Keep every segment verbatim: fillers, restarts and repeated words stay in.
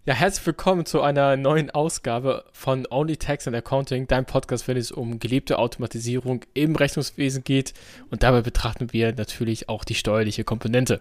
Ja, herzlich willkommen zu einer neuen Ausgabe von Only Tax and Accounting, dein Podcast, wenn es um gelebte Automatisierung im Rechnungswesen geht. Und dabei betrachten wir natürlich auch die steuerliche Komponente.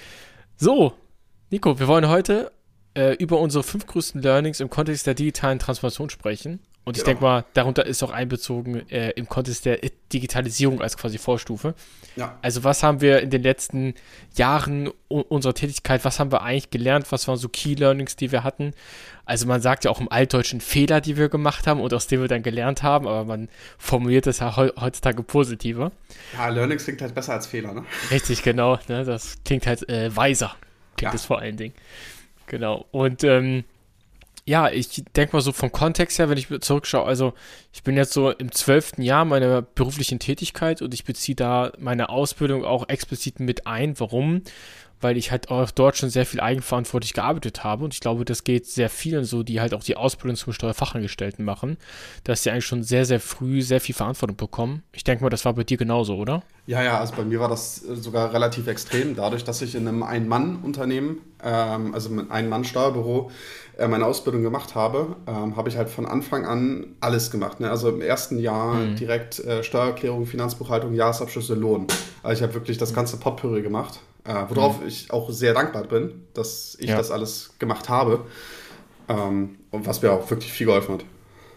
So, Nico, wir wollen heute äh, über unsere fünf größten Learnings im Kontext der digitalen Transformation sprechen. Und ich Genau. denke mal, darunter ist auch einbezogen äh, im Kontext der Digitalisierung als quasi Vorstufe. Ja. Also was haben wir in den letzten Jahren u- unserer Tätigkeit, was haben wir eigentlich gelernt, was waren so Key Learnings, die wir hatten? Also man sagt ja auch im Altdeutschen Fehler, die wir gemacht haben und aus denen wir dann gelernt haben, aber man formuliert das ja heu- heutzutage positiver. Ja, Learnings klingt halt besser als Fehler, ne? Richtig, genau, ne? Das klingt halt äh, weiser, klingt Ja. es vor allen Dingen. Genau, und ähm, ja, ich denke mal so vom Kontext her, wenn ich zurückschaue, also ich bin jetzt so im zwölften Jahr meiner beruflichen Tätigkeit und ich beziehe da meine Ausbildung auch explizit mit ein. Warum? Weil ich halt auch dort schon sehr viel eigenverantwortlich gearbeitet habe und ich glaube, das geht sehr vielen so, die halt auch die Ausbildung zum Steuerfachangestellten machen, dass sie eigentlich schon sehr, sehr früh sehr viel Verantwortung bekommen. Ich denke mal, das war bei dir genauso, oder? Ja, ja, also bei mir war das äh, sogar relativ extrem, dadurch, dass ich in einem Ein-Mann-Unternehmen, ähm, also mit einem Ein-Mann-Steuerbüro, äh, meine Ausbildung gemacht habe, ähm, habe ich halt von Anfang an alles gemacht. Ne? Also im ersten Jahr Mhm. direkt äh, Steuererklärung, Finanzbuchhaltung, Jahresabschlüsse, Lohn. Also ich habe wirklich das ganze Potpourri gemacht, äh, worauf ich auch sehr dankbar bin, dass ich Ja. das alles gemacht habe, ähm, und was mir auch wirklich viel geholfen hat.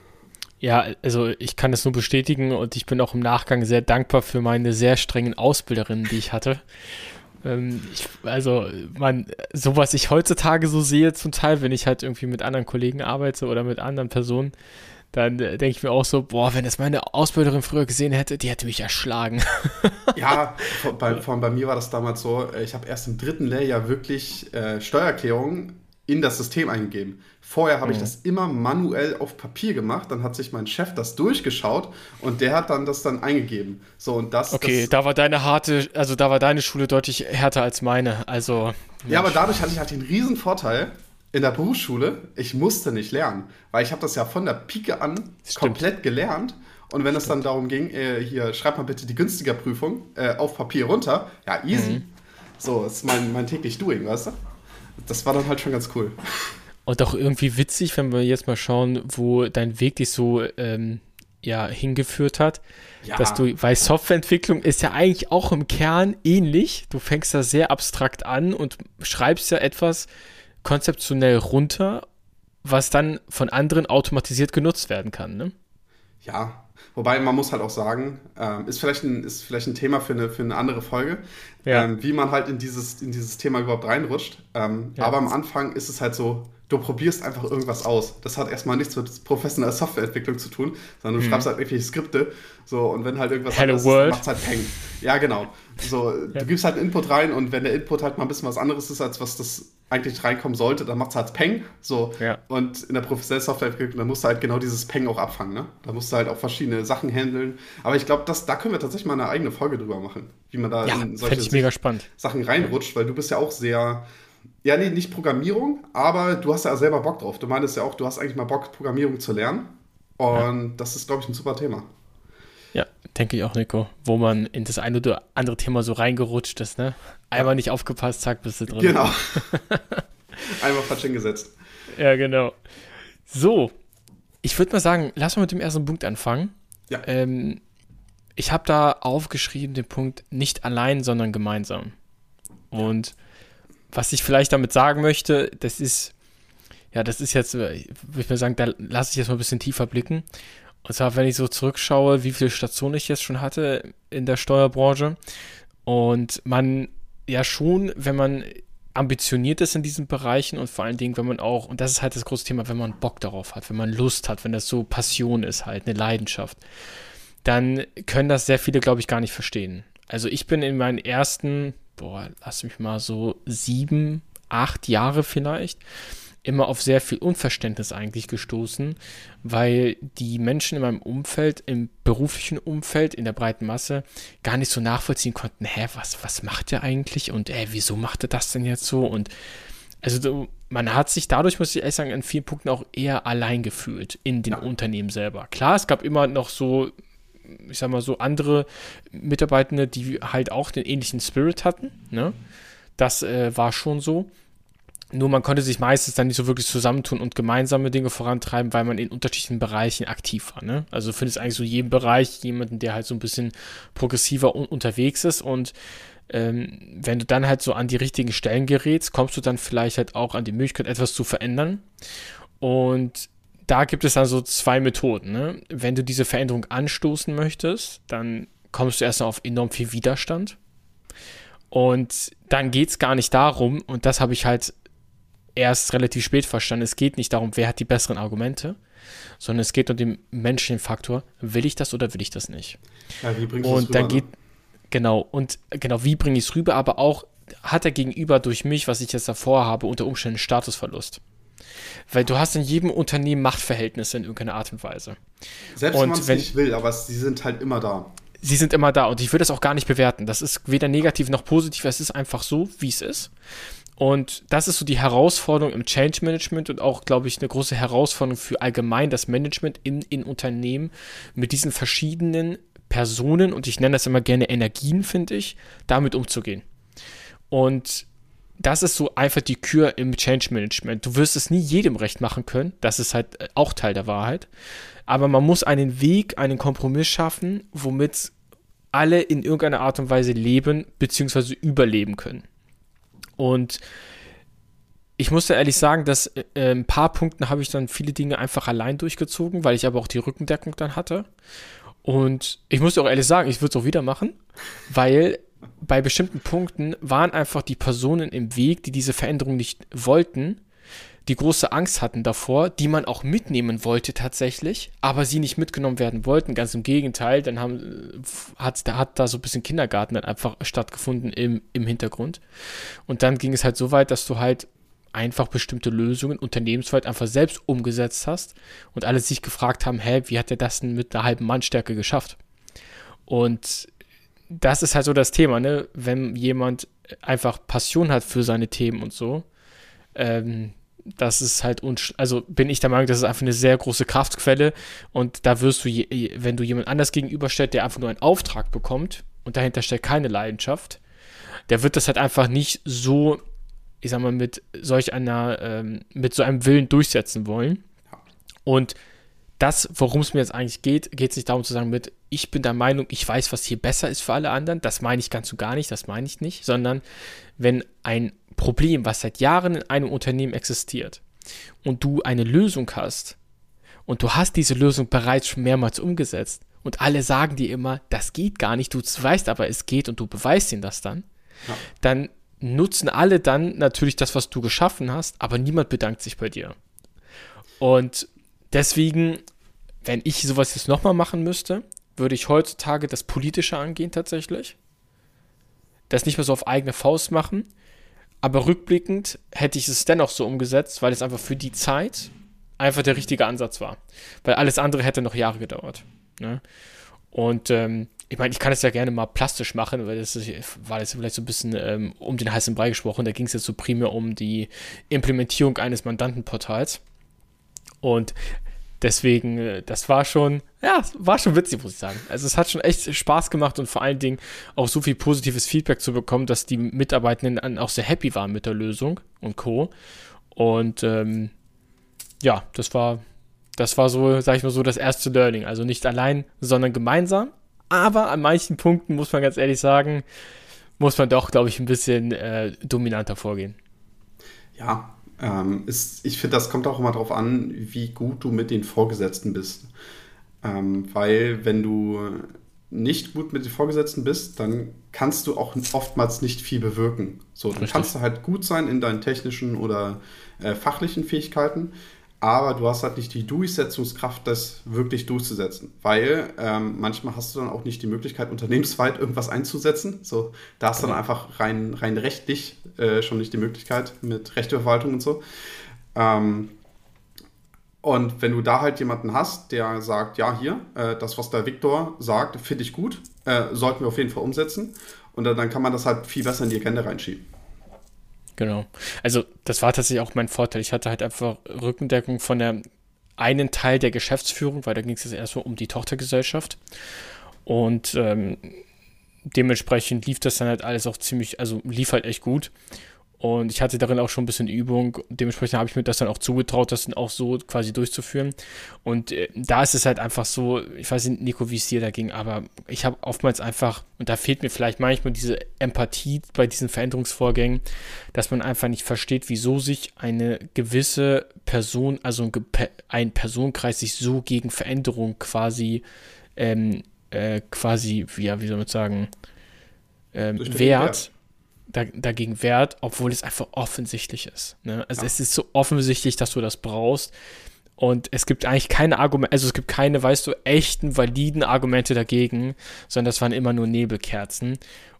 Ja, also ich kann das nur bestätigen und ich bin auch im Nachgang sehr dankbar für meine sehr strengen Ausbilderinnen, die ich hatte. Ähm, ich, also man, so was ich heutzutage so sehe zum Teil, wenn ich halt irgendwie mit anderen Kollegen arbeite oder mit anderen Personen, dann äh, denke ich mir auch so, boah, wenn das meine Ausbilderin früher gesehen hätte, die hätte mich erschlagen. Ja, vor, bei, vor allem bei mir war das damals so, äh, ich habe erst im dritten Lehrjahr wirklich äh, Steuererklärungen in das System eingegeben. Vorher habe ich Mhm. das immer manuell auf Papier gemacht, dann hat sich mein Chef das durchgeschaut und der hat dann das dann eingegeben. So, und das, Okay, das da war deine harte, also da war deine Schule deutlich härter als meine. Also, ja, aber Mensch. dadurch hatte ich halt den riesen Vorteil in der Berufsschule, ich musste nicht lernen, weil ich habe das ja von der Pike an Stimmt. komplett gelernt. Und wenn es dann darum ging, äh, hier, schreib mal bitte die günstiger Prüfung äh, auf Papier runter, ja, easy. Mhm. So, ist mein, mein täglich Doing, weißt du? Das war dann halt schon ganz cool. Und auch irgendwie witzig, wenn wir jetzt mal schauen, wo dein Weg dich so ähm, ja, hingeführt hat. Ja, Dass du, weil Softwareentwicklung ist ja eigentlich auch im Kern ähnlich. Du fängst da sehr abstrakt an und schreibst ja etwas konzeptionell runter, was dann von anderen automatisiert genutzt werden kann, ne? ja. Wobei man muss halt auch sagen, ähm, ist, vielleicht ein, ist vielleicht ein Thema für eine, für eine andere Folge, Ja. ähm, wie man halt in dieses, in dieses Thema überhaupt reinrutscht. Ähm, Ja. Aber am Anfang ist es halt so, du probierst einfach irgendwas aus. Das hat erstmal nichts mit professioneller Softwareentwicklung zu tun, sondern du Mhm. schreibst halt irgendwelche Skripte. So, und wenn halt irgendwas Hello anderes World. ist, macht's halt Peng. Ja, genau. So, Ja. du gibst halt einen Input rein und wenn der Input halt mal ein bisschen was anderes ist, als was das eigentlich reinkommen sollte, dann macht's halt Peng. So. Ja. Und in der professionellen Softwareentwicklung, da musst du halt genau dieses Peng auch abfangen. Ne? Da musst du halt auch verschiedene Sachen handeln. Aber ich glaube, da können wir tatsächlich mal eine eigene Folge drüber machen, wie man da Ja, in solche fände ich mega spannend. Sachen reinrutscht, weil du bist ja auch sehr, ja, nee, nicht Programmierung, aber du hast ja selber Bock drauf. Du meintest ja auch, du hast eigentlich mal Bock, Programmierung zu lernen. Und das ist, glaube ich, ein super Thema. Ja, denke ich auch, Nico. Wo man in das eine oder andere Thema so reingerutscht ist, ne? Einmal nicht aufgepasst, zack, bist du drin. Genau. Einmal falsch hingesetzt. Ja, genau. So, ich würde mal sagen, lass mal mit dem ersten Punkt anfangen. Ja. Ähm, ich habe da aufgeschrieben den Punkt nicht allein, sondern gemeinsam. Und was ich vielleicht damit sagen möchte, das ist, ja, das ist jetzt, äh, würde ich mal sagen, da lasse ich jetzt mal ein bisschen tiefer blicken. Und zwar, wenn ich so zurückschaue, wie viele Stationen ich jetzt schon hatte in der Steuerbranche. Und man ja schon, wenn man ambitioniert ist in diesen Bereichen und vor allen Dingen, wenn man auch, und das ist halt das große Thema, wenn man Bock darauf hat, wenn man Lust hat, wenn das so Passion ist halt, eine Leidenschaft, dann können das sehr viele, glaube ich, gar nicht verstehen. Also ich bin in meinen ersten, boah, lass mich mal so sieben, acht Jahre vielleicht, immer auf sehr viel Unverständnis eigentlich gestoßen, weil die Menschen in meinem Umfeld, im beruflichen Umfeld, in der breiten Masse, gar nicht so nachvollziehen konnten, hä, was, was macht der eigentlich und äh, wieso macht er das denn jetzt so? Und also du, man hat sich dadurch, muss ich ehrlich sagen, an vielen Punkten auch eher allein gefühlt in den Ja. Unternehmen selber. Klar, es gab immer noch so, ich sag mal so, andere Mitarbeitende, die halt auch den ähnlichen Spirit hatten, ne? Das äh, war schon so. Nur man konnte sich meistens dann nicht so wirklich zusammentun und gemeinsame Dinge vorantreiben, weil man in unterschiedlichen Bereichen aktiv war. Ne? Also du findest eigentlich so in jedem Bereich jemanden, der halt so ein bisschen progressiver un- unterwegs ist und ähm, wenn du dann halt so an die richtigen Stellen gerätst, kommst du dann vielleicht halt auch an die Möglichkeit, etwas zu verändern. Und da gibt es dann so zwei Methoden. Ne? Wenn du diese Veränderung anstoßen möchtest, dann kommst du erstmal auf enorm viel Widerstand. Und dann geht es gar nicht darum, und das habe ich halt erst relativ spät verstanden, es geht nicht darum, wer hat die besseren Argumente, sondern es geht um den menschlichen Faktor, will ich das oder will ich das nicht? Ja, wie bringst du und das dann rüber, geht, ne? genau, und genau, wie bringe ich es rüber, aber auch hat der Gegenüber durch mich, was ich jetzt davor habe, unter Umständen Statusverlust. Weil du hast in jedem Unternehmen Machtverhältnisse in irgendeiner Art und Weise. Selbst und wenn man es wenn- nicht will, aber sie sind halt immer da. Sie sind immer da und ich würde das auch gar nicht bewerten. Das ist weder negativ noch positiv, es ist einfach so, wie es ist. Und das ist so die Herausforderung im Change Management und auch, glaube ich, eine große Herausforderung für allgemein das Management in, in Unternehmen mit diesen verschiedenen Personen, und ich nenne das immer gerne Energien, finde ich, damit umzugehen. Und das ist so einfach die Kür im Change Management. Du wirst es nie jedem recht machen können, das ist halt auch Teil der Wahrheit. Aber man muss einen Weg, einen Kompromiss schaffen, womit alle in irgendeiner Art und Weise leben bzw. überleben können. Und ich muss da ehrlich sagen, dass äh, ein paar Punkten habe ich dann viele Dinge einfach allein durchgezogen, weil ich aber auch die Rückendeckung dann hatte. Und ich muss dir auch ehrlich sagen, ich würde es auch wieder machen, weil bei bestimmten Punkten waren einfach die Personen im Weg, die diese Veränderung nicht wollten, die große Angst hatten davor, die man auch mitnehmen wollte tatsächlich, aber sie nicht mitgenommen werden wollten. Ganz im Gegenteil, dann haben, hat, hat da so ein bisschen Kindergarten dann einfach stattgefunden im, im Hintergrund. Und dann ging es halt so weit, dass du halt einfach bestimmte Lösungen unternehmensweit einfach selbst umgesetzt hast und alle sich gefragt haben, hä, wie hat er das denn mit einer halben Mannstärke geschafft? Und das ist halt so das Thema, ne? Wenn jemand einfach Passion hat für seine Themen und so, ähm, das ist halt, unsch- also bin ich der Meinung, das ist einfach eine sehr große Kraftquelle und da wirst du, je, wenn du jemand anders gegenüberstellst, der einfach nur einen Auftrag bekommt und dahinter steckt keine Leidenschaft, der wird das halt einfach nicht so, ich sag mal, mit solch einer, ähm, mit so einem Willen durchsetzen wollen. Und das, worum es mir jetzt eigentlich geht, geht es nicht darum zu sagen mit, ich bin der Meinung, ich weiß, was hier besser ist für alle anderen, das meine ich ganz und gar nicht, das meine ich nicht, sondern wenn ein Problem, was seit Jahren in einem Unternehmen existiert und du eine Lösung hast und du hast diese Lösung bereits schon mehrmals umgesetzt und alle sagen dir immer, das geht gar nicht, du weißt aber, es geht und du beweist ihnen das dann, Ja. dann nutzen alle dann natürlich das, was du geschaffen hast, aber niemand bedankt sich bei dir. Und deswegen, wenn ich sowas jetzt nochmal machen müsste, würde ich heutzutage das Politische angehen tatsächlich. Das nicht mehr so auf eigene Faust machen. Aber rückblickend hätte ich es dennoch so umgesetzt, weil es einfach für die Zeit einfach der richtige Ansatz war. Weil alles andere hätte noch Jahre gedauert. Ne? Und ähm, ich meine, ich kann es ja gerne mal plastisch machen, weil das ist, war jetzt vielleicht so ein bisschen ähm, um den heißen Brei gesprochen. Da ging es jetzt so primär um die Implementierung eines Mandantenportals. Und deswegen, äh, das war schon, ja, war schon witzig, muss ich sagen. Also es hat schon echt Spaß gemacht und vor allen Dingen auch so viel positives Feedback zu bekommen, dass die Mitarbeitenden dann auch sehr happy waren mit der Lösung und Co. Und ähm, ja, das war, das war so, sag ich mal so, das erste Learning. Also nicht allein, sondern gemeinsam. Aber an manchen Punkten, muss man ganz ehrlich sagen, muss man doch, glaube ich, ein bisschen äh, dominanter vorgehen. Ja, ähm, ist, ich finde, das kommt auch immer darauf an, wie gut du mit den Vorgesetzten bist. Ähm, weil wenn du nicht gut mit den Vorgesetzten bist, dann kannst du auch oftmals nicht viel bewirken. So, dann Richtig. kannst du halt gut sein in deinen technischen oder äh, fachlichen Fähigkeiten, aber du hast halt nicht die Durchsetzungskraft, das wirklich durchzusetzen. Weil ähm, manchmal hast du dann auch nicht die Möglichkeit, unternehmensweit irgendwas einzusetzen. So, da hast du dann einfach rein, rein rechtlich äh, schon nicht die Möglichkeit mit Rechteverwaltung und so. Ähm, und wenn du da halt jemanden hast, der sagt, ja, hier, äh, das, was der Viktor sagt, finde ich gut, äh, sollten wir auf jeden Fall umsetzen. Und dann, dann kann man das halt viel besser in die Agenda reinschieben. Genau. Also das war tatsächlich auch mein Vorteil. Ich hatte halt einfach Rückendeckung von der einen Teil der Geschäftsführung, weil da ging es jetzt erstmal um die Tochtergesellschaft. Und ähm, dementsprechend lief das dann halt alles auch ziemlich, also lief halt echt gut. Und ich hatte darin auch schon ein bisschen Übung. Dementsprechend habe ich mir das dann auch zugetraut, das dann auch so quasi durchzuführen. Und äh, da ist es halt einfach so, ich weiß nicht, Nico, wie es dir da ging, aber ich habe oftmals einfach, und da fehlt mir vielleicht manchmal diese Empathie bei diesen Veränderungsvorgängen, dass man einfach nicht versteht, wieso sich eine gewisse Person, also ein, Ge- ein Personenkreis sich so gegen Veränderung quasi, ähm, äh, quasi, ja, wie soll man sagen, ähm, Durch den wehrt. Wert. Da, dagegen wehrt, obwohl es einfach offensichtlich ist. Ne? Also Ja. es ist so offensichtlich, dass du das brauchst. Und es gibt eigentlich keine Argumente, also es gibt keine, weißt du, echten, validen Argumente dagegen, sondern das waren immer nur Nebelkerzen.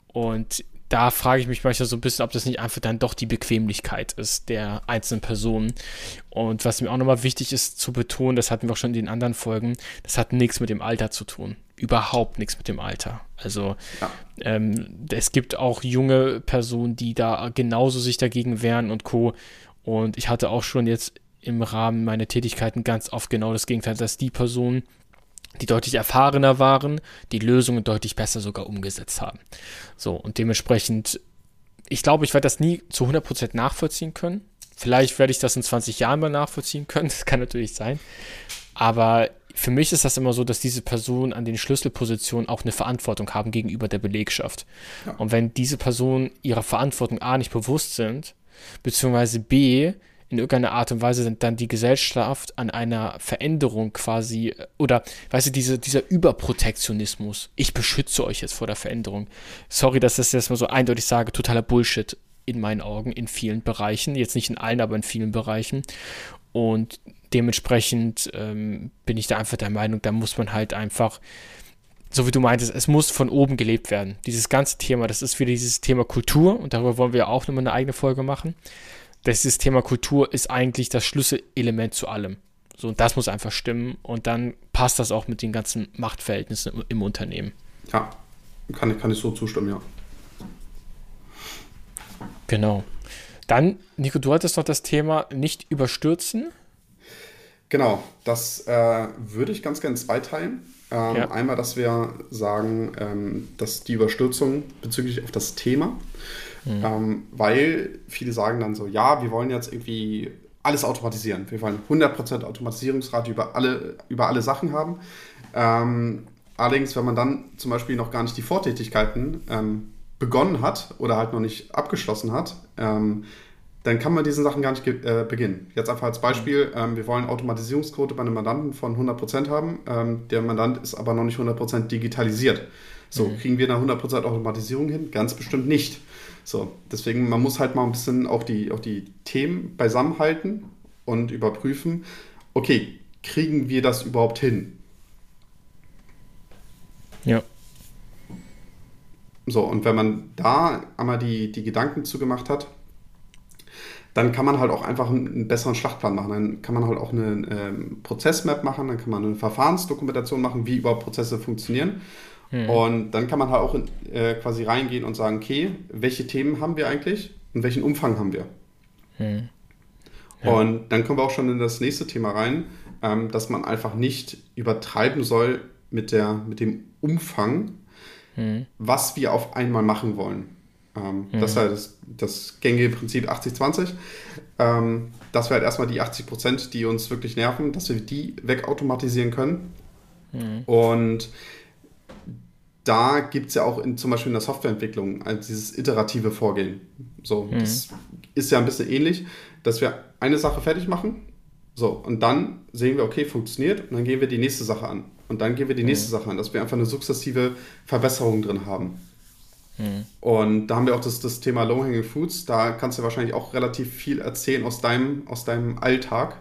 Und da frage ich mich manchmal so ein bisschen, ob das nicht einfach dann doch die Bequemlichkeit ist der einzelnen Personen. Und was mir auch nochmal wichtig ist zu betonen, das hatten wir auch schon in den anderen Folgen, das hat nichts mit dem Alter zu tun. Überhaupt nichts mit dem Alter. Also Ja. ähm, es gibt auch junge Personen, die da genauso sich dagegen wehren und Co. Und ich hatte auch schon jetzt im Rahmen meiner Tätigkeiten ganz oft genau das Gegenteil, dass die Personen, die deutlich erfahrener waren, die Lösungen deutlich besser sogar umgesetzt haben. So, und dementsprechend, ich glaube, ich werde das nie zu hundert Prozent nachvollziehen können. Vielleicht werde ich das in zwanzig Jahren mal nachvollziehen können, das kann natürlich sein. Aber für mich ist das immer so, dass diese Personen an den Schlüsselpositionen auch eine Verantwortung haben gegenüber der Belegschaft. Ja. Und wenn diese Personen ihrer Verantwortung A nicht bewusst sind, beziehungsweise B in irgendeiner Art und Weise sind dann die Gesellschaft an einer Veränderung quasi, oder, weißt du, diese, dieser Überprotektionismus, ich beschütze euch jetzt vor der Veränderung. Sorry, dass ich das jetzt mal so eindeutig sage, totaler Bullshit in meinen Augen, in vielen Bereichen, jetzt nicht in allen, aber in vielen Bereichen. Und dementsprechend ähm, bin ich da einfach der Meinung, da muss man halt einfach, so wie du meintest, es muss von oben gelebt werden. Dieses ganze Thema, das ist wieder dieses Thema Kultur und darüber wollen wir ja auch nochmal eine eigene Folge machen. Dieses Thema Kultur ist eigentlich das Schlüsselelement zu allem. So, und das muss einfach stimmen und dann passt das auch mit den ganzen Machtverhältnissen im, im Unternehmen. Ja, kann ich, kann ich so zustimmen, ja. Genau. Dann, Nico, du hattest noch das Thema nicht überstürzen. Genau, das äh, würde ich ganz gerne zweiteilen. Ähm, Ja. Einmal, dass wir sagen, ähm, dass die Überstürzung bezüglich auf das Thema, ähm, weil viele sagen dann so, ja, wir wollen jetzt irgendwie alles automatisieren. Wir wollen hundert Prozent Automatisierungsrate über alle, über alle Sachen haben. Ähm, allerdings, wenn man dann zum Beispiel noch gar nicht die Vortätigkeiten ähm, begonnen hat oder halt noch nicht abgeschlossen hat, ähm, dann kann man diese Sachen gar nicht äh, beginnen. Jetzt einfach als Beispiel, ähm, wir wollen Automatisierungsquote bei einem Mandanten von hundert Prozent haben. Ähm, der Mandant ist aber noch nicht hundert Prozent digitalisiert. So, Mhm. kriegen wir eine hundert Prozent Automatisierung hin? Ganz bestimmt nicht. So, deswegen, man muss halt mal ein bisschen auch die, auch die Themen beisammenhalten und überprüfen, okay, kriegen wir das überhaupt hin? Ja. So, und wenn man da einmal die, die Gedanken zugemacht hat, dann kann man halt auch einfach einen, einen besseren Schlachtplan machen. Dann kann man halt auch eine ähm, Prozessmap machen, dann kann man eine Verfahrensdokumentation machen, wie überhaupt Prozesse funktionieren. Mhm. Und dann kann man halt auch in, äh, quasi reingehen und sagen, okay, welche Themen haben wir eigentlich und welchen Umfang haben wir? Mhm. Ja. Und dann kommen wir auch schon in das nächste Thema rein, ähm, dass man einfach nicht übertreiben soll mit, der, mit dem Umfang, Mhm. was wir auf einmal machen wollen. Ähm, Mhm. Das ist halt das, das gängige Prinzip achtzig zwanzig. Ähm, dass wir halt erstmal die achtzig Prozent, die uns wirklich nerven, dass wir die wegautomatisieren können. Mhm. Und da gibt es ja auch in, zum Beispiel in der Softwareentwicklung also dieses iterative Vorgehen. So, Mhm. das ist ja ein bisschen ähnlich, dass wir eine Sache fertig machen, so, und dann sehen wir, okay, funktioniert, und dann gehen wir die nächste Sache an. Und dann gehen wir die nächste Sache an, dass wir einfach eine sukzessive Verbesserung drin haben. Mhm. Und da haben wir auch das, das Thema Low-Hanging Fruits. Da kannst du wahrscheinlich auch relativ viel erzählen aus deinem, aus deinem Alltag.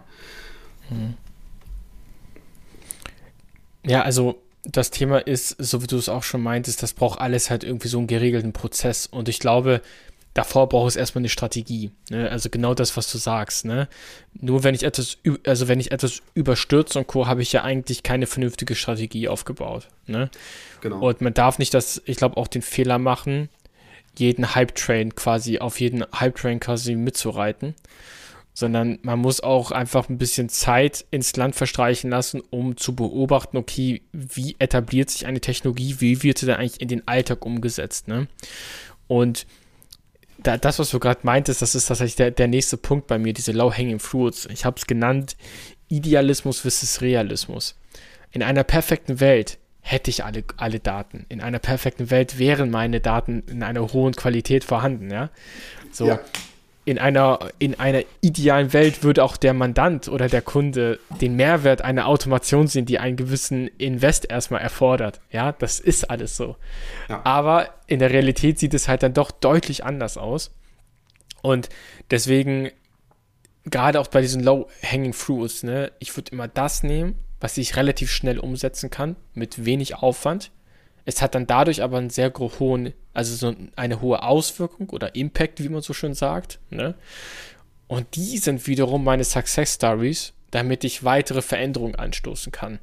Ja, also das Thema ist, so wie du es auch schon meintest, das braucht alles halt irgendwie so einen geregelten Prozess. Und ich glaube, davor braucht es erstmal eine Strategie. Ne? Also genau das, was du sagst. Ne? Nur wenn ich etwas, ü- also wenn ich etwas überstürze und Co., habe ich ja eigentlich keine vernünftige Strategie aufgebaut. Ne? Genau. Und man darf nicht das, ich glaube, auch den Fehler machen, jeden Hype-Train quasi, auf jeden Hype-Train quasi mitzureiten, sondern man muss auch einfach ein bisschen Zeit ins Land verstreichen lassen, um zu beobachten, okay, wie etabliert sich eine Technologie, wie wird sie dann eigentlich in den Alltag umgesetzt, ne? Und da, das, was du gerade meintest, das ist tatsächlich der, der nächste Punkt bei mir, diese Low-Hanging Fruits. Ich habe es genannt, Idealismus versus Realismus. In einer perfekten Welt hätte ich alle, alle Daten. In einer perfekten Welt wären meine Daten in einer hohen Qualität vorhanden, ja. So, ja. In einer, in einer idealen Welt würde auch der Mandant oder der Kunde den Mehrwert einer Automation sehen, die einen gewissen Invest erstmal erfordert. Ja, das ist alles so. Ja. Aber in der Realität sieht es halt dann doch deutlich anders aus. Und deswegen, gerade auch bei diesen Low-Hanging Fruits, ne, ich würde immer das nehmen, was ich relativ schnell umsetzen kann, mit wenig Aufwand. Es hat dann dadurch aber einen sehr hohen, also so eine hohe Auswirkung oder Impact, wie man so schön sagt. Ne? Und die sind wiederum meine Success Stories, damit ich weitere Veränderungen anstoßen kann.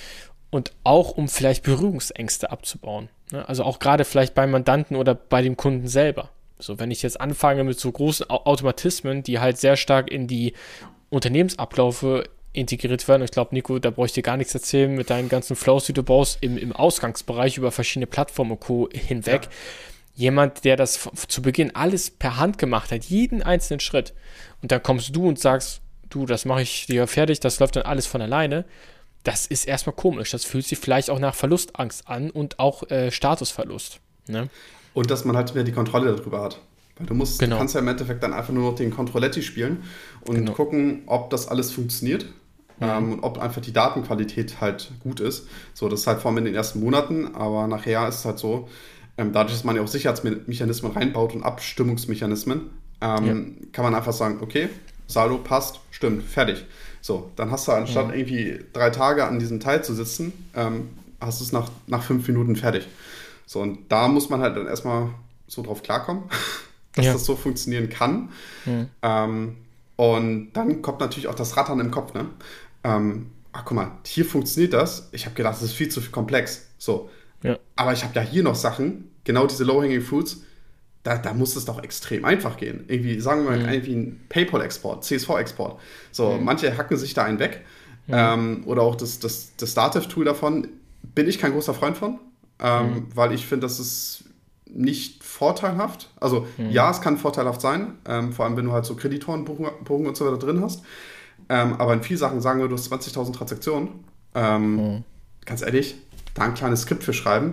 Und auch, um vielleicht Berührungsängste abzubauen. Ne? Also auch gerade vielleicht beim Mandanten oder bei dem Kunden selber. So, wenn ich jetzt anfange mit so großen Automatismen, die halt sehr stark in die Unternehmensabläufe integriert werden. Ich glaube, Nico, da brauche ich dir gar nichts erzählen mit deinen ganzen Flows, die du baust im, im Ausgangsbereich über verschiedene Plattformen und Co. hinweg. Ja. Jemand, der das f- zu Beginn alles per Hand gemacht hat, jeden einzelnen Schritt. Und dann kommst du und sagst, du, das mache ich dir fertig, das läuft dann alles von alleine. Das ist erstmal komisch. Das fühlt sich vielleicht auch nach Verlustangst an und auch äh, Statusverlust. Ne? Und dass man halt mehr die Kontrolle darüber hat. Weil du musst, genau. du kannst ja im Endeffekt dann einfach nur noch den Controletti spielen und genau. gucken, ob das alles funktioniert. Mhm. Ähm, und ob einfach die Datenqualität halt gut ist. So, das ist halt vor allem in den ersten Monaten, aber nachher ist es halt so, ähm, dadurch, dass man ja auch Sicherheitsmechanismen reinbaut und Abstimmungsmechanismen, ähm, ja. kann man einfach sagen, okay, Saldo passt, stimmt, fertig. So, dann hast du anstatt mhm. irgendwie drei Tage an diesem Teil zu sitzen, ähm, hast du es nach, nach fünf Minuten fertig. So, und da muss man halt dann erstmal so drauf klarkommen, dass ja. das so funktionieren kann. Mhm. Ähm, und dann kommt natürlich auch das Rattern im Kopf, ne? Ähm, ach, guck mal, hier funktioniert das. Ich habe gedacht, das ist viel zu komplex. So. Ja. Aber ich habe ja hier noch Sachen, genau diese Low-Hanging Fruits, da, da muss es doch extrem einfach gehen. Irgendwie, sagen wir mal, mhm. irgendwie ein PayPal-Export, C S V-Export. So, mhm. manche hacken sich da einen weg. Mhm. Ähm, oder auch das, das, das Dativ-Tool davon, bin ich kein großer Freund von, ähm, mhm. weil ich finde, das ist nicht vorteilhaft. Also, mhm. ja, es kann vorteilhaft sein, ähm, vor allem, wenn du halt so Kreditorenbuchungen und so weiter drin hast. Ähm, aber in vielen Sachen sagen wir, du hast zwanzigtausend Transaktionen. Ähm, mhm. Ganz ehrlich, da ein kleines Skript für schreiben,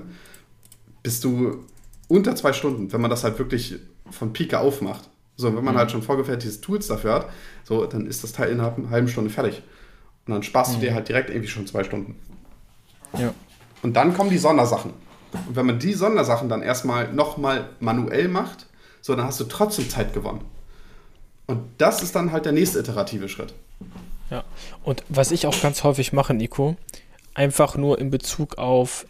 bist du unter zwei Stunden, wenn man das halt wirklich von Pike aufmacht. So, wenn man mhm. halt schon vorgefertigte Tools dafür hat, so, dann ist das Teil innerhalb einer halben Stunde fertig. Und dann sparst mhm. du dir halt direkt irgendwie schon zwei Stunden. Ja. Und dann kommen die Sondersachen. Und wenn man die Sondersachen dann erstmal nochmal manuell macht, so, dann hast du trotzdem Zeit gewonnen. Und das ist dann halt der nächste iterative Schritt. Ja, und was ich auch ganz häufig mache, Nico, einfach nur in Bezug auf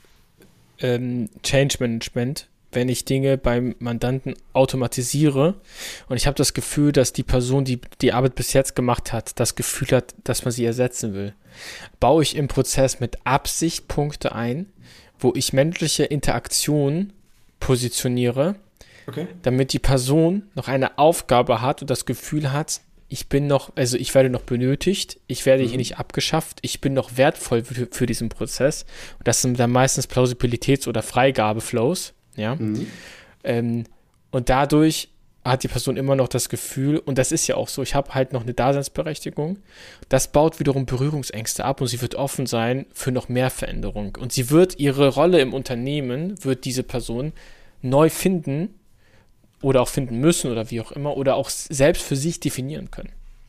ähm, Change Management, wenn ich Dinge beim Mandanten automatisiere und ich habe das Gefühl, dass die Person, die die Arbeit bis jetzt gemacht hat, das Gefühl hat, dass man sie ersetzen will, baue ich im Prozess mit Absicht Punkte ein, wo ich menschliche Interaktion positioniere, okay. damit die Person noch eine Aufgabe hat und das Gefühl hat, ich bin noch, also ich werde noch benötigt, ich werde mhm. hier nicht abgeschafft, ich bin noch wertvoll für, für diesen Prozess. Und das sind dann meistens Plausibilitäts- oder Freigabeflows, ja. Mhm. Ähm, und dadurch hat die Person immer noch das Gefühl, und das ist ja auch so, ich habe halt noch eine Daseinsberechtigung, das baut wiederum Berührungsängste ab und sie wird offen sein für noch mehr Veränderung. Und sie wird ihre Rolle im Unternehmen, wird diese Person neu finden, oder auch finden müssen oder wie auch immer, oder auch selbst für sich definieren können.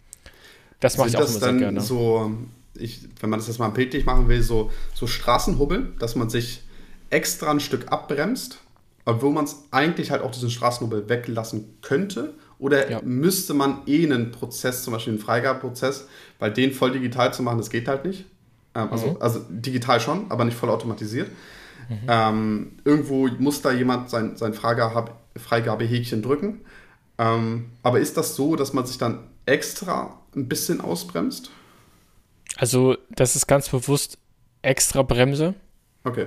Das mache ich auch immer sehr gerne. So, ich, wenn man das jetzt mal bildlich machen will, so, so Straßenhubbel, dass man sich extra ein Stück abbremst, obwohl man es eigentlich halt auch diesen Straßenhubbel weglassen könnte, oder ja. müsste man eh einen Prozess, zum Beispiel einen Freigabeprozess, weil den voll digital zu machen, das geht halt nicht. Ähm, also, mhm. also digital schon, aber nicht voll automatisiert. Mhm. Ähm, irgendwo muss da jemand sein, sein Freigabe, Freigabehäkchen drücken. Ähm, aber ist das so, dass man sich dann extra ein bisschen ausbremst? Also, das ist ganz bewusst extra Bremse. Okay.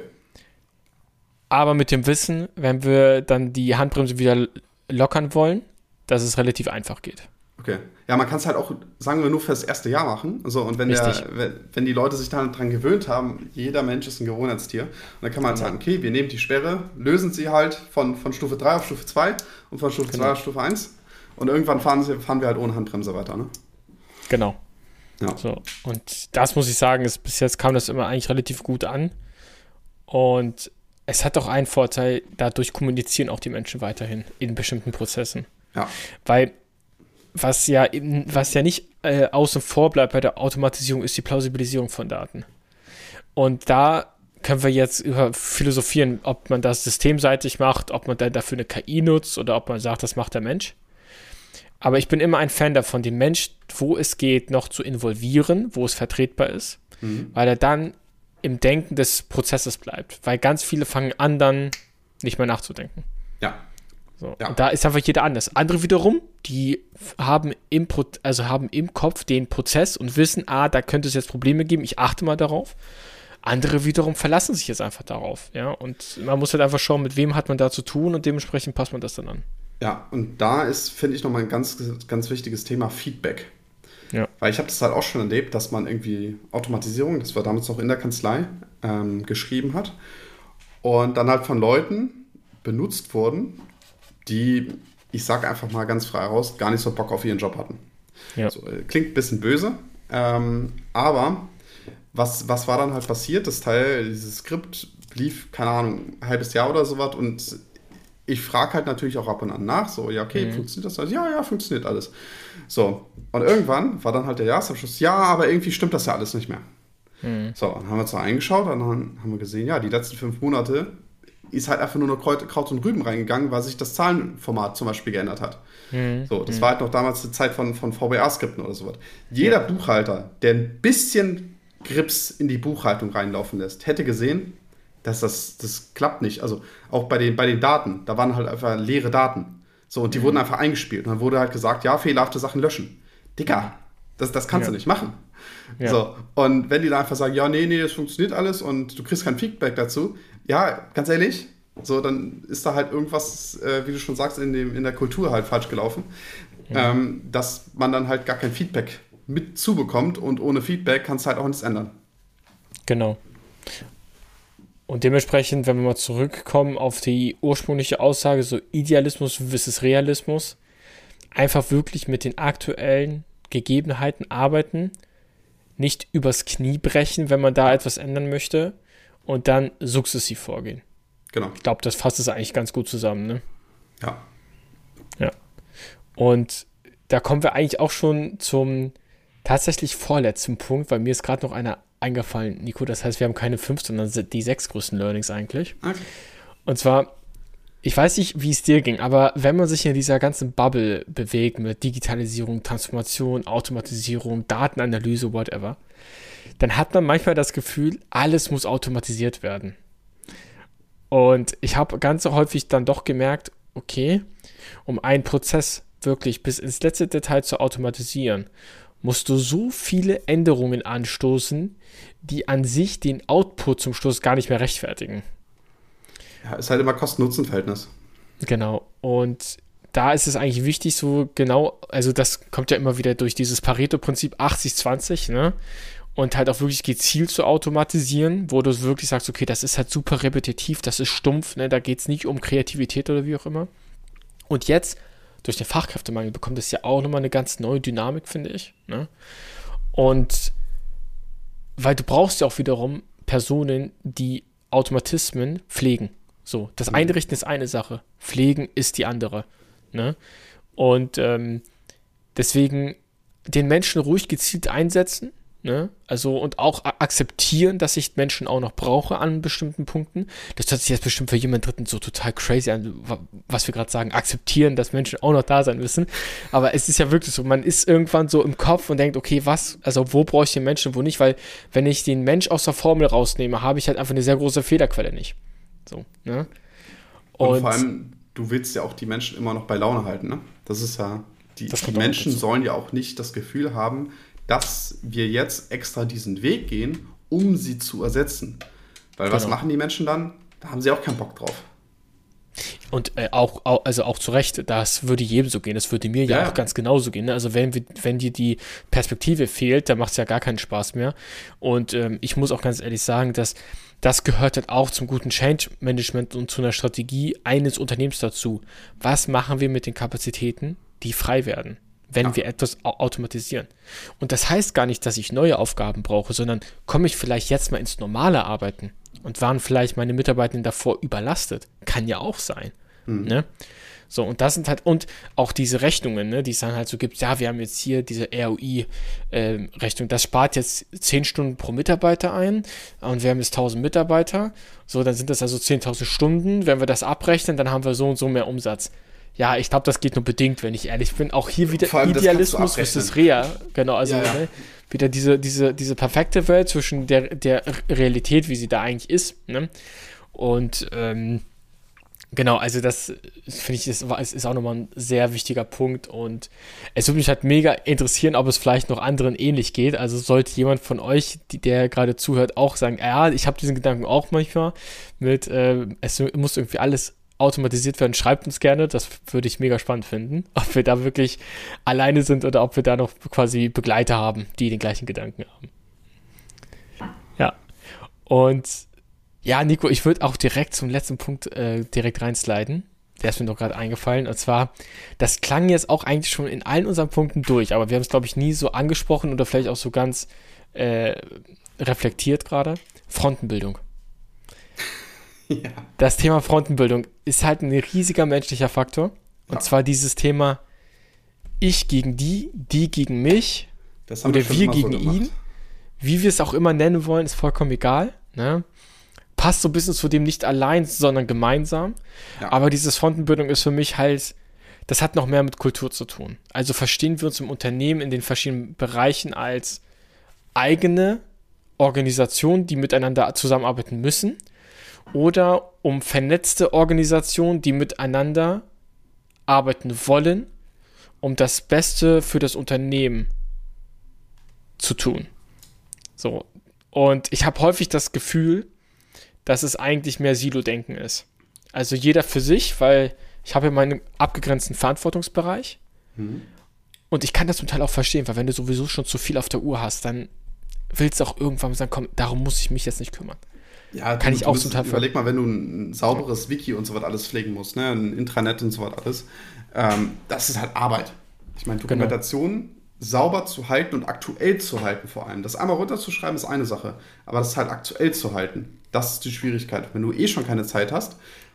Aber mit dem Wissen, wenn wir dann die Handbremse wieder lockern wollen, dass es relativ einfach geht. Okay. Ja, man kann es halt auch, sagen wir, nur für das erste Jahr machen. So, und wenn, Richtig. der, wenn, wenn die Leute sich dann dran gewöhnt haben, jeder Mensch ist ein Gewohnheitstier. Und dann kann man halt Genau. sagen, okay, wir nehmen die Sperre, lösen sie halt von, von Stufe drei auf Stufe zwei und von Stufe Genau. zwei auf Stufe eins. Und irgendwann fahren, sie, fahren wir halt ohne Handbremse weiter, ne? Genau. Ja. So. Und das muss ich sagen, ist, bis jetzt kam das immer eigentlich relativ gut an. Und es hat auch einen Vorteil, dadurch kommunizieren auch die Menschen weiterhin in bestimmten Prozessen. Ja. Weil was ja, eben- was ja nicht äh, außen vor bleibt bei der Automatisierung, ist die Plausibilisierung von Daten. Und da können wir jetzt über philosophieren, ob man das systemseitig macht, ob man dann dafür eine K I nutzt oder ob man sagt, das macht der Mensch. Aber ich bin immer ein Fan davon, den Mensch, wo es geht, noch zu involvieren, wo es vertretbar ist, Mhm. weil er dann im Denken des Prozesses bleibt. Weil ganz viele fangen an, dann nicht mehr nachzudenken. Ja. So. Ja. Und da ist einfach jeder anders. Andere wiederum, die haben im, Pro- also haben im Kopf den Prozess und wissen, ah, da könnte es jetzt Probleme geben, ich achte mal darauf. Andere wiederum verlassen sich jetzt einfach darauf. Ja? Und man muss halt einfach schauen, mit wem hat man da zu tun und dementsprechend passt man das dann an. Ja, und da ist, finde ich, nochmal ein ganz, ganz wichtiges Thema Feedback. Ja. Weil ich habe das halt auch schon erlebt, dass man irgendwie Automatisierung, das war damals noch in der Kanzlei, ähm, geschrieben hat und dann halt von Leuten benutzt wurden, die, ich sage einfach mal ganz frei raus, gar nicht so Bock auf ihren Job hatten. Ja. So, äh, klingt ein bisschen böse, ähm, aber was, was war dann halt passiert? Das Teil, dieses Skript lief, keine Ahnung, ein halbes Jahr oder sowas und ich frage halt natürlich auch ab und an nach, so, ja, okay, Mhm. funktioniert das? Also, ja, ja, funktioniert alles. So, und irgendwann war dann halt der Jahresabschluss, ja, aber irgendwie stimmt das ja alles nicht mehr. Mhm. So, dann haben wir uns da eingeschaut und dann haben wir gesehen, ja, die letzten fünf Monate ist halt einfach nur noch Kraut, Kraut und Rüben reingegangen, weil sich das Zahlenformat zum Beispiel geändert hat. Mhm. So, das war halt noch damals die Zeit von, von V B A-Skripten oder sowas. Jeder Buchhalter, der ein bisschen Grips in die Buchhaltung reinlaufen lässt, hätte gesehen, dass das, das klappt nicht. Also auch bei den, bei den Daten, da waren halt einfach leere Daten. So, und die wurden einfach eingespielt. Und dann wurde halt gesagt, ja, fehlerhafte Sachen löschen. Digga, das, das kannst Ja. du nicht machen. Ja. So, und wenn die dann einfach sagen, ja, nee, nee, das funktioniert alles und du kriegst kein Feedback dazu, ja, ganz ehrlich, so, dann ist da halt irgendwas, äh, wie du schon sagst, in, dem, in der Kultur halt falsch gelaufen, ähm, dass man dann halt gar kein Feedback mit zubekommt und ohne Feedback kannst du halt auch nichts ändern. Genau. Und dementsprechend, wenn wir mal zurückkommen auf die ursprüngliche Aussage, so Idealismus versus Realismus, einfach wirklich mit den aktuellen Gegebenheiten arbeiten, nicht übers Knie brechen, wenn man da etwas ändern möchte und dann sukzessiv vorgehen. Genau, Ich glaube, das fasst es eigentlich ganz gut zusammen, ne? ja. Ja. Und da kommen wir eigentlich auch schon zum tatsächlich vorletzten Punkt, weil mir ist gerade noch einer eingefallen, Nico. Das heißt, wir haben keine fünf, sondern die sechs größten Learnings eigentlich. Okay. Und zwar, ich weiß nicht, wie es dir ging, aber wenn man sich in dieser ganzen Bubble bewegt mit Digitalisierung, Transformation, Automatisierung, Datenanalyse, whatever, dann hat man manchmal das Gefühl, alles muss automatisiert werden. Und ich habe ganz häufig dann doch gemerkt, okay, um einen Prozess wirklich bis ins letzte Detail zu automatisieren, musst du so viele Änderungen anstoßen, die an sich den Output zum Schluss gar nicht mehr rechtfertigen. Ja, ist halt immer Kosten-Nutzen-Verhältnis. Genau. Und da ist es eigentlich wichtig, so genau, also das kommt ja immer wieder durch dieses Pareto-Prinzip achtzig zwanzig, ne? Und halt auch wirklich gezielt zu automatisieren, wo du wirklich sagst, okay, das ist halt super repetitiv, das ist stumpf, ne? Da geht es nicht um Kreativität oder wie auch immer. Und jetzt, durch den Fachkräftemangel, bekommt es ja auch nochmal eine ganz neue Dynamik, finde ich, ne? Und weil du brauchst ja auch wiederum Personen, die Automatismen pflegen. So, das Einrichten ist eine Sache, Pflegen ist die andere. Ne? Und ähm, deswegen den Menschen ruhig gezielt einsetzen, ne? Also und auch a- akzeptieren, dass ich Menschen auch noch brauche an bestimmten Punkten. Das hört sich jetzt bestimmt für jemanden Dritten so total crazy an, wa- was wir gerade sagen, akzeptieren, dass Menschen auch noch da sein müssen. Aber es ist ja wirklich so, man ist irgendwann so im Kopf und denkt, okay, was, also wo brauche ich den Menschen, wo nicht, weil wenn ich den Mensch aus der Formel rausnehme, habe ich halt einfach eine sehr große Fehlerquelle nicht. So, ne? Und, Und vor allem, du willst ja auch die Menschen immer noch bei Laune halten, ne? Das ist ja, die, Das die kommt auch Menschen dazu. sollen ja auch nicht das Gefühl haben, dass wir jetzt extra diesen Weg gehen, um sie zu ersetzen. Weil was Genau. machen die Menschen dann? Da haben sie auch keinen Bock drauf. Und äh, auch, auch, also auch zu Recht, das würde jedem so gehen, das würde mir ja, Ja, auch ganz genauso gehen. Ne? Also wenn, wir, wenn dir die Perspektive fehlt, dann macht es ja gar keinen Spaß mehr. Und ähm, ich muss auch ganz ehrlich sagen, dass das gehört halt auch zum guten Change Management und zu einer Strategie eines Unternehmens dazu. Was machen wir mit den Kapazitäten, die frei werden, wenn ja. wir etwas au- automatisieren? Und das heißt gar nicht, dass ich neue Aufgaben brauche, sondern komme ich vielleicht jetzt mal ins normale Arbeiten und waren vielleicht meine Mitarbeitenden davor überlastet. Kann ja auch sein. Mhm. Ne? So, und das sind halt, und auch diese Rechnungen, ne, die es dann halt so gibt, ja, wir haben jetzt hier diese R O I-Rechnung, das spart jetzt zehn Stunden pro Mitarbeiter ein und wir haben jetzt tausend Mitarbeiter, so, dann sind das also zehntausend Stunden, wenn wir das abrechnen, dann haben wir so und so mehr Umsatz. Ja, ich glaube, das geht nur bedingt, wenn ich ehrlich bin. Auch hier wieder Vor allem, das Idealismus kannst du versus Rea. Genau, also Ja, ja. ne, wieder diese, diese, diese perfekte Welt zwischen der, der Realität, wie sie da eigentlich ist. Ne? Und ähm, genau, also das finde ich, ist, ist ist auch nochmal ein sehr wichtiger Punkt und es würde mich halt mega interessieren, ob es vielleicht noch anderen ähnlich geht. Also sollte jemand von euch, die, der gerade zuhört, auch sagen, ja, ich habe diesen Gedanken auch manchmal mit, äh, es muss irgendwie alles automatisiert werden, schreibt uns gerne, das würde ich mega spannend finden, ob wir da wirklich alleine sind oder ob wir da noch quasi Begleiter haben, die den gleichen Gedanken haben. Ja, und ja, Nico, ich würde auch direkt zum letzten Punkt äh, direkt reinsliden. Der ist mir noch gerade eingefallen. Und zwar, das klang jetzt auch eigentlich schon in allen unseren Punkten durch, aber wir haben es, glaube ich, nie so angesprochen oder vielleicht auch so ganz äh, reflektiert gerade. Frontenbildung. Ja. Das Thema Frontenbildung ist halt ein riesiger menschlicher Faktor. Und Ja. zwar dieses Thema ich gegen die, die gegen mich Das haben oder schon wir immer so gegen gemacht. ihn. Wie wir es auch immer nennen wollen, ist vollkommen egal. Ne? Passt so ein bisschen zu dem nicht allein, sondern gemeinsam. Ja. Aber dieses Frontenbildung ist für mich halt, das hat noch mehr mit Kultur zu tun. Also verstehen wir uns im Unternehmen in den verschiedenen Bereichen als eigene Organisationen, die miteinander zusammenarbeiten müssen, oder um vernetzte Organisationen, die miteinander arbeiten wollen, um das Beste für das Unternehmen zu tun. So. Und ich habe häufig das Gefühl, dass es eigentlich mehr Silo-Denken ist. Also jeder für sich, weil ich habe ja meinen abgegrenzten Verantwortungsbereich Mhm. und ich kann das zum Teil auch verstehen, weil wenn du sowieso schon zu viel auf der Uhr hast, dann willst du auch irgendwann sagen, komm, darum muss ich mich jetzt nicht kümmern. Ja, Kann du, ich du auch musst, zum Teil ver- überleg mal, wenn du ein sauberes Wiki und so was alles pflegen musst, ne, ein Intranet und so was alles, ähm, das ist halt Arbeit. Ich meine, Dokumentation sauber zu halten und aktuell zu halten vor allem. Das einmal runterzuschreiben ist eine Sache, aber das halt aktuell zu halten, das ist die Schwierigkeit. Wenn du eh schon keine Zeit hast,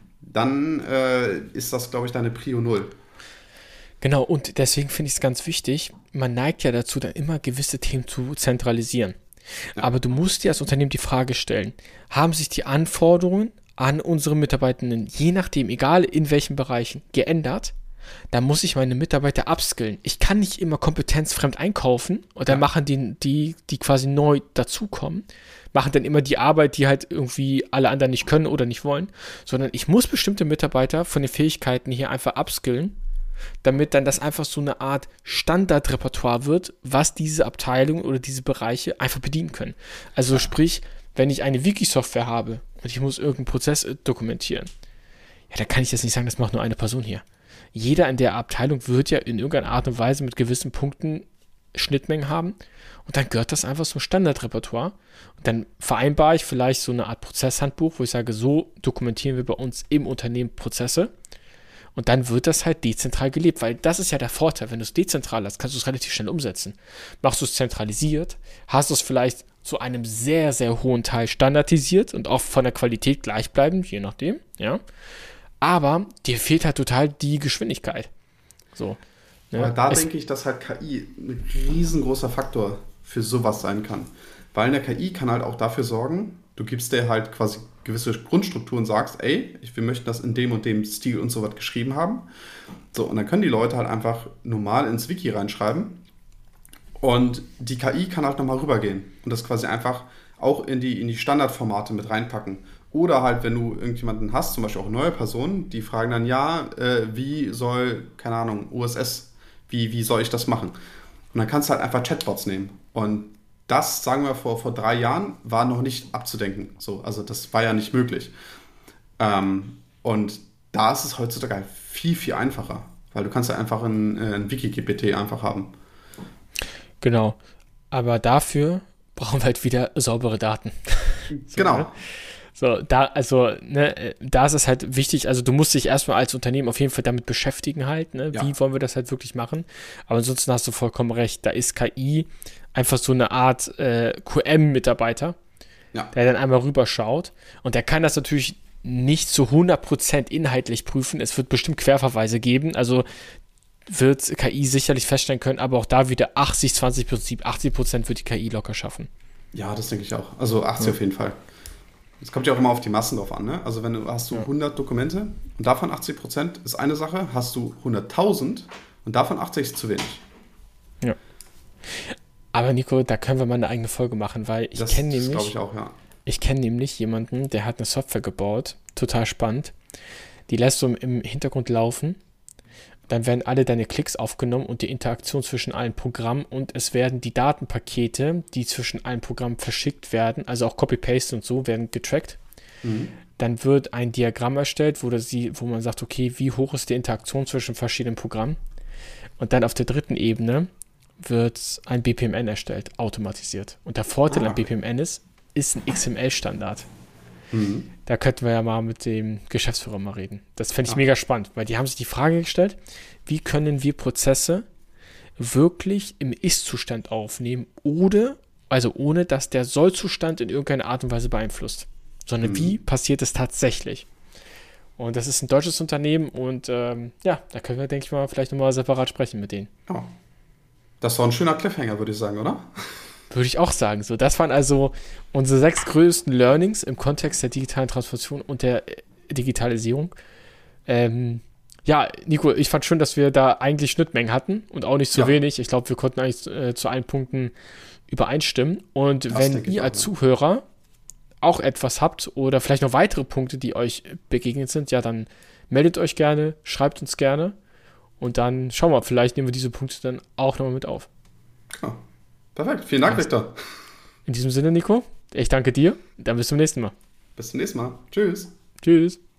dann äh, ist das, glaube ich, deine Prio Null. Genau, und deswegen finde ich es ganz wichtig, man neigt ja dazu, dann immer gewisse Themen zu zentralisieren. Ja. Aber du musst dir als Unternehmen die Frage stellen, haben sich die Anforderungen an unsere Mitarbeitenden, je nachdem, egal in welchen Bereichen, geändert? Da muss ich meine Mitarbeiter upskillen. Ich kann nicht immer kompetenzfremd einkaufen und dann Ja. machen die, die, die quasi neu dazukommen, machen dann immer die Arbeit, die halt irgendwie alle anderen nicht können oder nicht wollen, sondern ich muss bestimmte Mitarbeiter von den Fähigkeiten hier einfach upskillen, damit dann das einfach so eine Art Standardrepertoire wird, was diese Abteilungen oder diese Bereiche einfach bedienen können. Also sprich, wenn ich eine Wiki-Software habe und ich muss irgendeinen Prozess äh, dokumentieren, ja, dann kann ich jetzt nicht sagen, das macht nur eine Person hier. Jeder in der Abteilung wird ja in irgendeiner Art und Weise mit gewissen Punkten Schnittmengen haben und dann gehört das einfach zum Standardrepertoire und dann vereinbare ich vielleicht so eine Art Prozesshandbuch, wo ich sage, so dokumentieren wir bei uns im Unternehmen Prozesse. Und dann wird das halt dezentral gelebt, weil das ist ja der Vorteil. Wenn du es dezentral hast, kannst du es relativ schnell umsetzen. Machst du es zentralisiert, hast du es vielleicht zu einem sehr, sehr hohen Teil standardisiert und auch von der Qualität gleichbleibend, je nachdem, ja. Aber dir fehlt halt total die Geschwindigkeit. So. Aber Ne? da Es- denke ich, dass halt K I ein riesengroßer Faktor für sowas sein kann. Weil eine K I kann halt auch dafür sorgen, du gibst dir halt quasi gewisse Grundstrukturen und sagst, ey, ich, wir möchten das in dem und dem Stil und so was geschrieben haben. So, und dann können die Leute halt einfach normal ins Wiki reinschreiben und die K I kann halt nochmal rübergehen und das quasi einfach auch in die, in die Standardformate mit reinpacken. Oder halt, wenn du irgendjemanden hast, zum Beispiel auch neue Personen, die fragen dann, ja, äh, wie soll, keine Ahnung, O S S, wie, wie soll ich das machen? Und dann kannst du halt einfach Chatbots nehmen. Und das, sagen wir, vor, vor drei Jahren war noch nicht abzudenken. So, also das war ja nicht möglich. Ähm, und da ist es heutzutage viel, viel einfacher, weil du kannst ja einfach ein, ein Wiki-G P T einfach haben. Genau. Aber dafür brauchen wir halt wieder saubere Daten. So, Genau. ne? So, da, also, ne, da ist es halt wichtig, also du musst dich erstmal als Unternehmen auf jeden Fall damit beschäftigen halt, ne? Ja. Wie wollen wir das halt wirklich machen? Aber ansonsten hast du vollkommen recht, da ist K I einfach so eine Art äh, Q M-Mitarbeiter, Ja. der dann einmal rüberschaut und der kann das natürlich nicht zu hundert Prozent inhaltlich prüfen. Es wird bestimmt Querverweise geben, also wird K I sicherlich feststellen können, aber auch da wieder achtzig zwanzig Prinzip, achtzig Prozent wird die K I locker schaffen. Ja, das denke ich auch. Also achtzig Ja. auf jeden Fall. Es kommt ja auch immer auf die Massen drauf an. Ne? Also wenn du hast du Ja. hundert Dokumente und davon achtzig Prozent ist eine Sache, hast du hunderttausend und davon achtzig ist zu wenig. Ja. Aber Nico, da können wir mal eine eigene Folge machen, weil ich Das, kenne das glaube nämlich, ich auch, ja. ich kenne nämlich jemanden, der hat eine Software gebaut, total spannend. Die lässt du im, im Hintergrund laufen. Dann werden alle deine Klicks aufgenommen und die Interaktion zwischen allen Programmen und es werden die Datenpakete, die zwischen allen Programmen verschickt werden, also auch Copy-Paste und so, werden getrackt. Mhm. Dann wird ein Diagramm erstellt, wo, das, wo man sagt, okay, wie hoch ist die Interaktion zwischen verschiedenen Programmen? Und dann auf der dritten Ebene wird ein B P M N erstellt, automatisiert. Und der Vorteil Ah. an B P M N ist, ist ein X M L-Standard. Mhm. Da könnten wir ja mal mit dem Geschäftsführer mal reden. Das fände ich Ah. mega spannend, weil die haben sich die Frage gestellt, wie können wir Prozesse wirklich im Ist-Zustand aufnehmen oder, also ohne, dass der Soll-Zustand in irgendeiner Art und Weise beeinflusst, sondern Mhm. wie passiert es tatsächlich? Und das ist ein deutsches Unternehmen und ähm, ja, da können wir, denke ich mal, vielleicht nochmal separat sprechen mit denen. Ja. Das war ein schöner Cliffhanger, würde ich sagen, oder? Würde ich auch sagen. So, das waren also unsere sechs größten Learnings im Kontext der digitalen Transformation und der äh, Digitalisierung. Ähm, ja, Nico, ich fand schön, dass wir da eigentlich Schnittmengen hatten und auch nicht zu Ja. wenig. Ich glaube, wir konnten eigentlich äh, zu allen Punkten übereinstimmen. Und Das wenn denke ich ihr auch, als ja. Zuhörer auch etwas habt oder vielleicht noch weitere Punkte, die euch begegnet sind, ja, dann meldet euch gerne, schreibt uns gerne und dann schauen wir, vielleicht nehmen wir diese Punkte dann auch nochmal mit auf. Ja. Perfekt. Vielen Dank, Was? Victor. In diesem Sinne, Nico, ich danke dir. Dann bis zum nächsten Mal. Bis zum nächsten Mal. Tschüss. Tschüss.